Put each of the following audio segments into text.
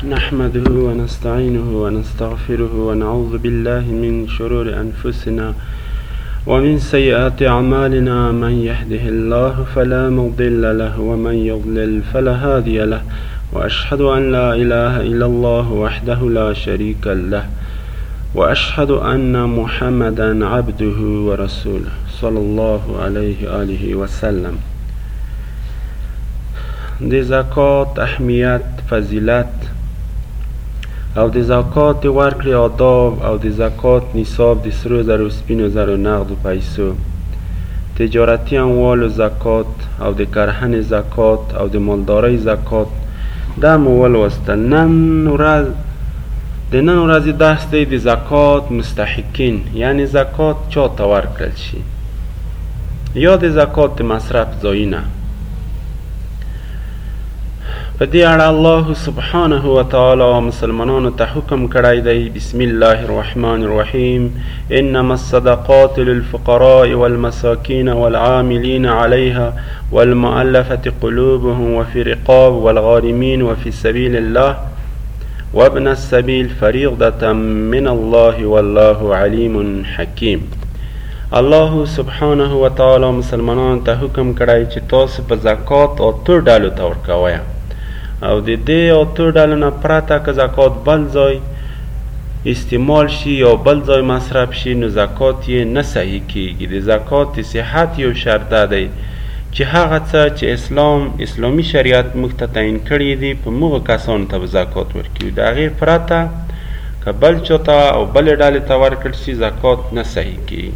نحمده ونستعينه ونستغفره ونعوذ بالله من شرور أنفسنا ومن سيئات أعمالنا. من يهده الله فلا مضل له ومن يضلل فلا هادي له، وأشهد أن لا إله إلا الله وحده لا شريك له، وأشهد أن محمدا عبده ورسوله صلى الله عليه آله وسلم. د زکات اهمیت، فضیلت او د زکات ورکړې آداب او د زکات نصاب د سرو زرو، سپینو زرو، نقدو پیسو، تجارتي اموالو زکات او د کرهنې زکات او د مالدارۍ زکات دا مو ولوستل. د نن ورځې بحث دی د زکات مستحقین، یعنی زکات چا ته ورکړل شي یا د زکات د مصرف ځایونه. په دې اړه الله سبحانه و تعالی مسلمانانو ته حکم کړی دی. بسم الله الرحمن الرحیم. انما الصدقات للفقراء والمساکین والعاملین علیها والمؤلفة قلوبهم وفي الرقاب والغارمین وفي سبیل الله وابن السبیل فریضة من الله والله علیم حکیم. الله سبحانه و تعالی مسلمانانو ته حکم کړی چې تاسو په زکات اتو ډالو ته ورکوئ، او د دې اتو ډالو نه پرته که زکات بل ځای استعمال شي یا بل ځای مصرف شي نو زکات یې نه صحیح کیږي. د زکات د صحت یو شرط دی چې هغه څه چې اسلامي شریعت موږ ته تعیین کړي دي په موږ کسانو ته به زکات ورکوي. د هغې پرته که بل چا ته او بلې ډلې ته ورکړل شي زکات نه صحیح کیږي.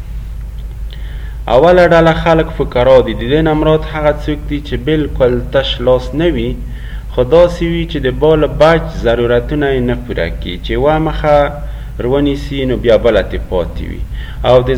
اوله ډله خلک فقرا دي. د دې نه مراد هغه څوک دي چې بالکل تش لاس نه وي، خو داسې وي چې د بال بچ ضرورتونه یې نه پوره کړي، چې یوه مخه ونیسي نو بیا بله ترې پاتې وي، او د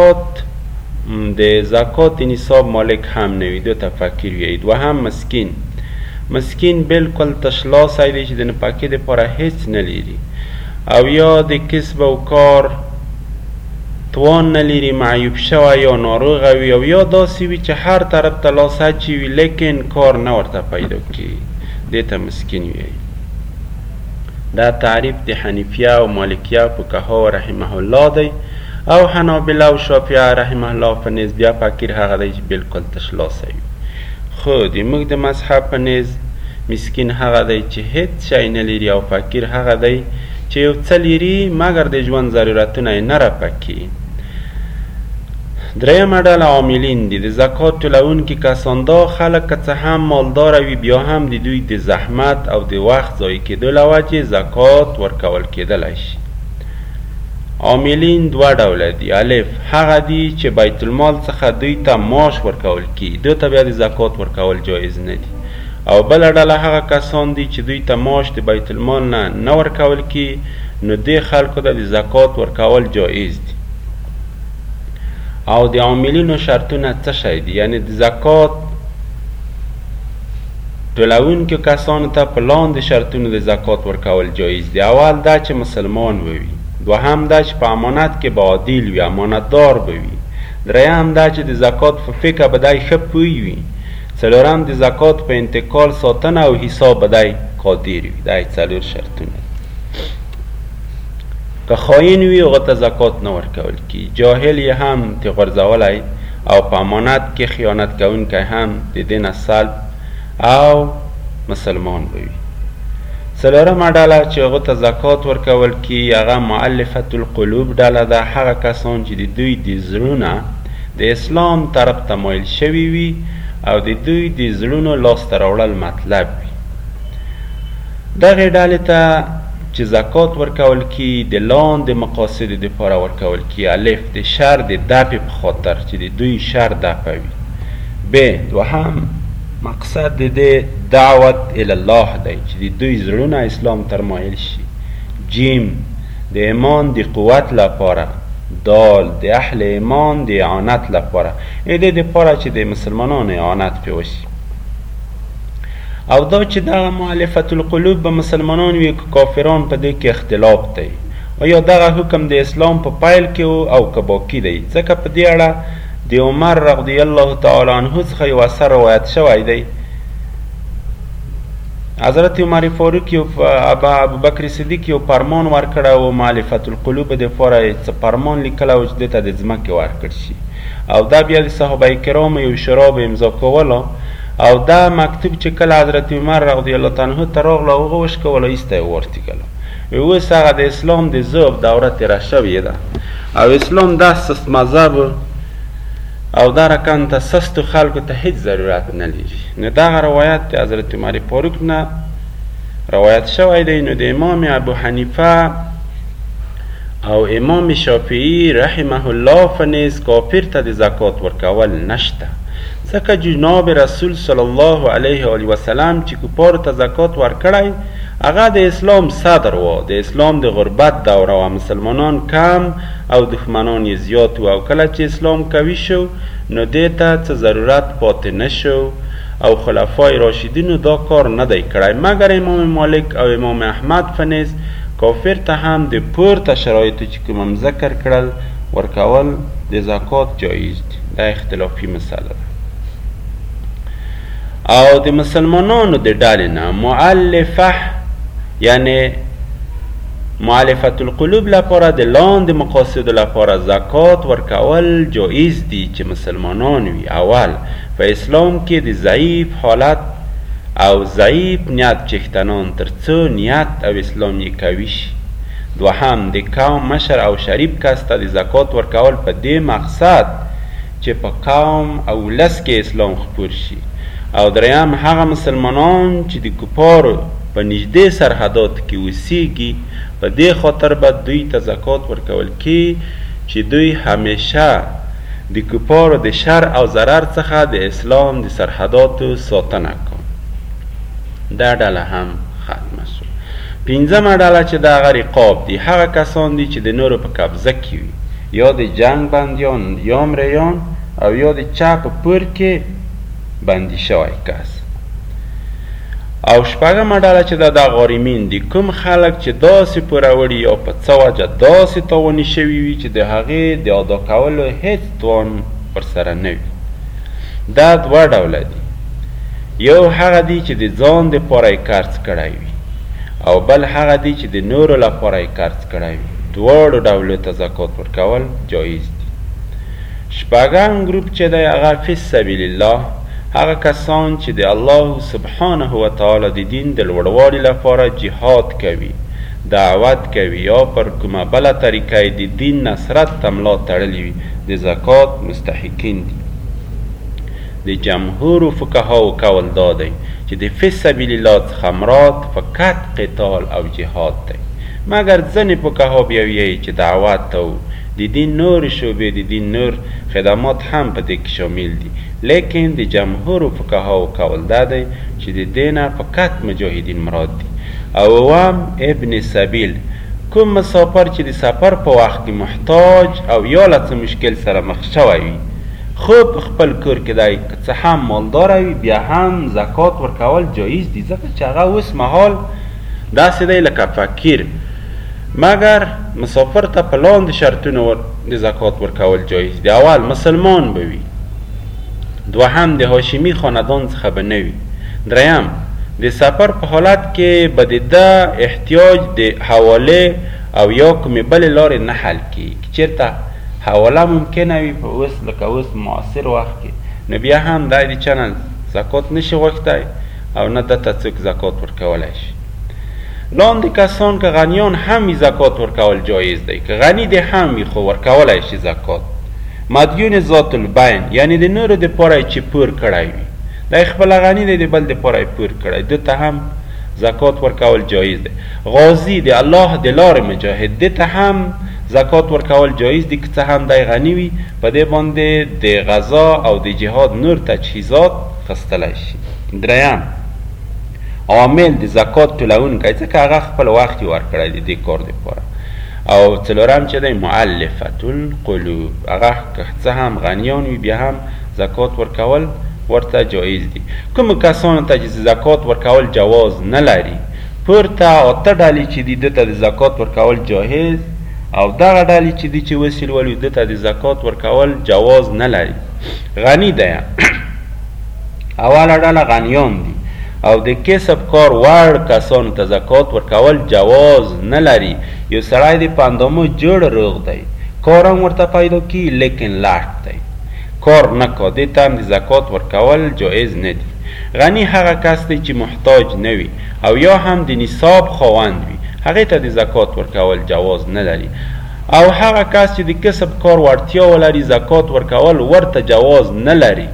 زکات نصاب مالک هم نه وي، دو ته فقیر وي. دوهم مسکین بالکل تش لاسی دی چې د نفقې دپاره هیڅ نه لري، او یا د کسب او کار توان نه لري، معیوب شوی یا ناروغه وي، او یا داسې وي چې هر طرف ته لاس اچي وي لیکن کار نه ورته پیدا کړي، دې ته مسکین وایي. دا تعریف د حنیفیه او مالکیه فقهاو رحمه الله دی، او حنابله او شافعیه رحمه الله په نیز بیا فقیر هغه دی چې بالکل تش لاسی وي. خو د موږ د مذهب په نیز مسکین هغه دی چې هیڅ شی نه لري، او فقیر هغه دی چې یو څه لري مګر د ژوند ضرورتونه یې نه رفع کړي. درېیمه ډله عاملین دي. د زکات ټولونکي کسان دا خلک که څه هم مالداره وي بیا هم د دوی د زحمت او د وخت ضایع کېدو له وجې زکات ورکول کېدلی شي. عاملین دوه ډوله دي. الف هغه دي چې بیت المال څخه دوی ته معاش ورکول کېږي، دوی ته بیا د زکات ورکول جایز نه دي. او بله ډله هغه کسان دي چې دوی ته معاش د بیت المال نه ورکول کېږي، نو دې خلکو ته د زکات ورکول جایز دي. او د عاملینو شرطونه څه شی دي؟ یعنی د زکات ټولونکو کسانو ته په لاندې شرطونو د زکات ورکول جایز دي. اول دا چې مسلمان وي، دوهم دا چې په امانت کې به عادل وي، امانتدار به وي، درېیم دا چې د زکات په فقه به دی ښه پوه وي، څلورم د زکات په انتقال، ساتنه او حساب به دی قادر وي. دا څلور شرطونه. که خاین وي هغه ته زکات نه ورکول کېږي، جاهل یې هم ترې غورځولی، او په امانت کې خیانت کوونکی هم د دې نه سلب او مسلمان به وي. څلورمه ډله چې هغو ته زکات ورکول کېږي هغه مؤلفة القلوب ډله ده. هغه کسان چې د دوی د زړونه د اسلام طرف ته مایل شوي وي او د دوی د زړونو لاسته راوړل مطلب وي. دغې ډلې ته چې زکات ورکول کېږي د لاندې مقاصدو دپاره ورکول کېږي. الف د شر د دفع په خاطر چې د دوی شر دفع وي. ب دوهم مقصد د دې دعوت الله دی چې د دوی زړونه اسلام ته مایل شي. جیم د ایمان د قوت لپاره. دال د اهل ایمان د اعانت لپاره، د دې دپاره چې د مسلمانانو اعانت پرې وشي. او دا چې دغه مؤلفة القلوب به مسلمانان وي که کافران په دې کې اختلاف دی. آیا دغه حکم د اسلام په پیل کې او که باقي دی؟ ځکه په دې اړه د عمر رضی الله تعالی عنه څخه یو اثر روایت شوی دی حضرت عمر فاروق یو ابو بکر صدیق یو فرمان ورکړ او معرفت القلوب د فاره څه فرمان لیکل او چې ته د ځمکې ورکړ شي او دا بیا د صحابه کرام یو شورا به امضا کوله او دا مکتوب چې کله حضرت عمر رضی الله تعالی عنه ته راغله هغه وشکوله ایسته یې ورتېږله اوس هغه د اسلام د ذوب دوره تېره شوې ده او اسلام دا سست مذهب او دا رقم ته سستو خلکو ته هیڅ ضرورت نه لري نو دغه روایت د حضرت عمر فاروق نه روایت شوی دی نو د امام ابو حنیفه او امام شافعی رحمه الله فنیز کافر ته د زکات ورکول نشته ځکه جناب رسول صلی الله علیه و وسلم چې کفارو ته زکات ورکړی هغه د اسلام صدر و د اسلام د غربت دوره و مسلمانان کم او دښمنان یې زیات و او کله چې اسلام قوي شو نو دې ته څه ضرورت پاتې نه شو او خلفای راشدینو دا کار نه دی کړی مګر امام مالک او امام احمد فنیز کافر ته هم د پورته شرایطو چې کوم هم ذکر کړل ورکول د زکات جایز دي دا اختلافي مسله ده او د مسلمانانو د ډلې نه مؤلفه یعنی مؤلفت القلوب لپاره د لاندې مقاصدو لپاره زکات ورکول جایز دي چې مسلمانان وي اول په اسلام کې د ضعیف حالت او ضعیف نیت چښتنان ترڅو نیت او اسلام یې قوي شي دوهم د قوم مشر او شریف کس ته د زکات ورکول په دې مقصد چې په قوم او ولس کې اسلام خپور شي او دریم هغه مسلمانان چې د کفارو په نږدې سرحداتو کې اوسیږي په دې خاطر به دوی ته زکات ورکول کی چې دوی همیشه د کفارو د شر او ضرر څخه د اسلام د سرحداتو ساتنه کوي دا ډله هم ختمه شو پنځمه ډله چې د هغه رقاب دي هغه کسان دي چې د نورو په قبضه کې وي یا د جنگ بندیان یا مریان او یا د چا په پور کې بندي شوی کس او شپږمه ډله چې د غارمین دي کوم خلک چې داسې پوروړي یا په څه وجه داسې تاواني شوي وي چې د هغې د ادا کولو هیڅ توان ورسره نه وي دا دوه ډوله دي یو هغه دی چې د ځان دپاره یې قرض کړی وي او بل هغه دی چې د نورو لپاره یې قرض کړی وي دواړو ډولو ته زکات ورکول جایز دي شپږم ګروپ چې دی هغه فی سبیل الله هغه کسان چې د الله سبحانه و تعالی د دین د لوړوالي لپاره جهاد کوي دعوت کوي یا پر کومه بله طریقه د دین نصرت ته ملا تړلي وي د زکات مستحقین دي د جمهورو فقهاو قول دا دی چې د فی سبیل الله څخه مراد فقط قتال او جهاد دی مګر ځینې فقها بیا وایي چې دعوت او د دین نور شعبې د دین نور خدمات هم په دې کې شامل دي لیکن د جمهور فقهاو قول دا دی چې د دې نه فقط مجاهدین مراد دي او اوم ابن سبیل کوم مسافر چې د سفر په وخت کې محتاج او یا له څه مشکل سره مخ شوی وي خو په خپل کور کې دی که څه هم مالداره وي بیا هم زکات ورکول جایز دي ځکه چې هغه اوس مهال داسې دی لکه فقیر مګر مسافر ته په لاندې شرطونو د زکات ورکول جایز دي اول مسلمان به وي دوهم د هاشمي خاندان څخه به نه وي دریم د سفر په حالت کې به د ده احتیاج د حواله او یا کومې بلې لارې نه حل کېږي چېرته حواله ممکنه وي په اوس لکه اوس معاصر وخت کې نو بیا هم دی د چا نه زکات نشي غوښتی او نه ده ته څوک زکات ورکولی شي لاندې کسان که غنیان هم وي زکات ورکول جایز دی که غنی دی هم وي خو ورکولی شي زکات مدیون ذات البین یعنی د نورو دپاره چې پور کړی وي دی خپله غني دی د بل دپاره یې پور کړی ده ته هم زکات ورکول جایز دی غازی د الله د لارې مجاهد ده ته هم زکات ورکول جایز دي که څه هم دی غني وي په دې باندې د غذا او د جهاد نور تجهیزات خستلی شي دریم عامل د زکات ټولونکی ځکه هغه خپل وخت یې ورکړی د دې کار دپاره او څلورم چې دی مؤلفة القلوب هغه که څه هم غنیان وي بیا هم زکات ورکول ورته جایز دي کومو کسانو ته چې زکات ورکول جواز نه لري پورته اته ډلې چې دي ده ته د زکات ورکول جایز او دغه ډلې چې دي چې وسیل ولي ده ته د زکات ورکول جواز نه لري غني دی اوله ډله غنیان دي او د کسب کار وړ کسانو ته زکات ورکول جواز نه لري. یو سړی د په اندامو جوړ روغ دی، کار هم ورته پیدا کی لیکن لټ دی، کار نه کا، دې ته هم د زکات ورکول جایز نه دي. غنی هغه کس دی چې محتاج نه وي او یا هم د نصاب خاوند وي، هغې ته د زکات ورکول جواز نه لري. او هغه کس چې د کسب کار وړتیا ولري زکات ورکول ورته جواز نه لري،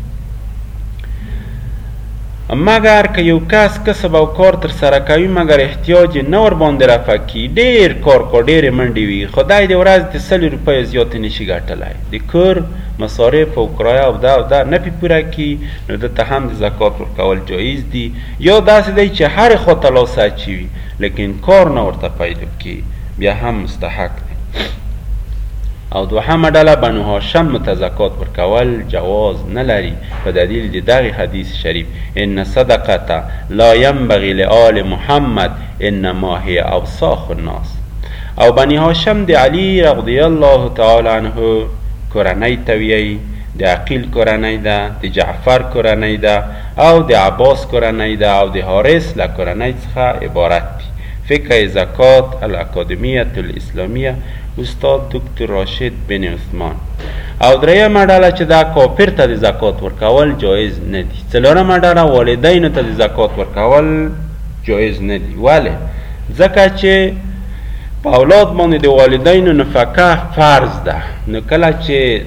مګر که یو کس کسب او کار تر سره کوي مګر احتیاج نه ور باندې رفع کي، ډېر کار کو، ډېرې منډې وي، خدای د ورځې د 100 روپیو زیاتې نشي ګټلی، د کور مصارف او کرایه او دا نه پې پوره کي، نو دته هم د زکات ورکول جایز دي. یا داسې دی چې هرې خوا ته لاس اچوي لیکن کار نه ورته پیدا کي، بیا هم مستحق دی. او دوهمه ډله بنو هاشم ته زکات ورکول جواز نه لري په دلیل د دغه حدیث شریف ان صدقه لا ينبغي لآل محمد انما هي اوساخ الناس. او بني هاشم د علی رضی الله تعالی عنه کورنۍ ته ویي، د عقیل کورنۍ ده، د جعفر کورنۍ ده او د عباس کورنۍ ده او د حارث له کورنۍ څخه عبارت دي. فقه زکات الاکادمیه الاسلامیه استاد دکتر راشد بن عثمان. او دریمه ډله چې دا کافر ته د زکات ورکول جایز نه دي. څلورمه ډله والدینو ته د زکات ورکول جایز نه دي. ولې؟ ځکه چې په اولاد باندې د والدینو نفقه فرض ده، نو کله چې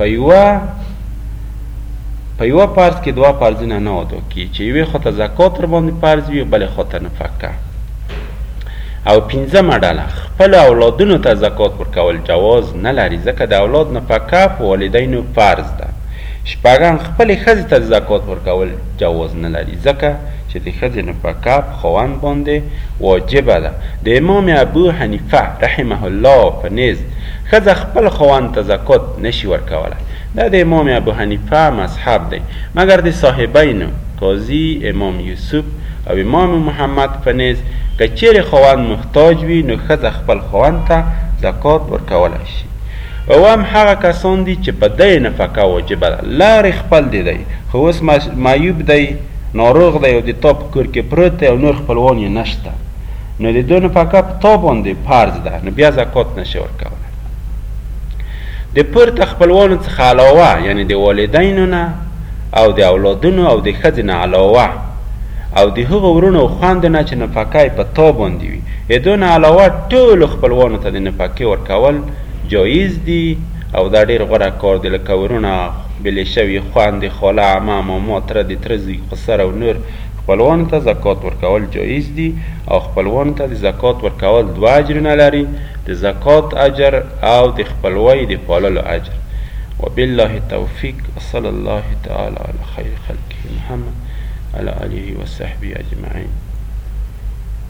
په یوه فرض کې دوه فرضونه نه ادا کیږي، چې یوې خوا ته زکات ور باندې فرض وي او بلې خوا ته نفقه. او پنځمه ډله خپل اولادونو ته زکات ورکول جواز نه لري، ځکه د اولاد نفقه په والدینو فرض ده. شپږم خپلې ښځې ته زکات ورکول جواز نه لري، ځکه چې د ښځې نفقه په خاوند باندې واجبه ده. د امام ابو حنیفه رحمه الله په نیز ښځه خپل خاوند ته زکات نشي ورکولی. دا د امام ابو حنیفه مذهب دی، مګر د صاحبینو قاضي امام یوسف او امام محمد په نیز که چیرې خاوند محتاج وي نو ښځه خپل خاوند ته زکات ورکولی شي. او هم هغه کسان دي چې په دی نفقه واجبه ده، لارې خپل دی خو اوس معیوب دی، ناروغ دی او د تا په کور کې پروت دی او نور خپلوان یې نشته، نو د دو نفقه په تا باندې فرض ده، نو بیا زکات نشي ورکولی. د پورته خپلوانو څخه علاوه یعنی د والدینو نه او د اولادونو او د ښځې نه علاوه او د هغو ورونو او خویندو نه چې نفقه یې په تا باندې وي، د دو نه علاوه ټولو خپلوانو ته د نفقې ورکول جایز دي. او دا ډېر غوره کار دی، لکه ورونه، بلې شوي خویندې، خاله، عمه، ماما، تره، د تره زوی، خسر او نور خپلوانو ته زکات ورکول جایز دي. او خپلوانو ته د زکات ورکول دوه اجرونه لري، د زکات اجر او د خپلوۍ د پاللو اجر. وبالله التوفیق. وصلی الله تعالی علی خیر خلقه محمد علی آله و صحبه اجمعین.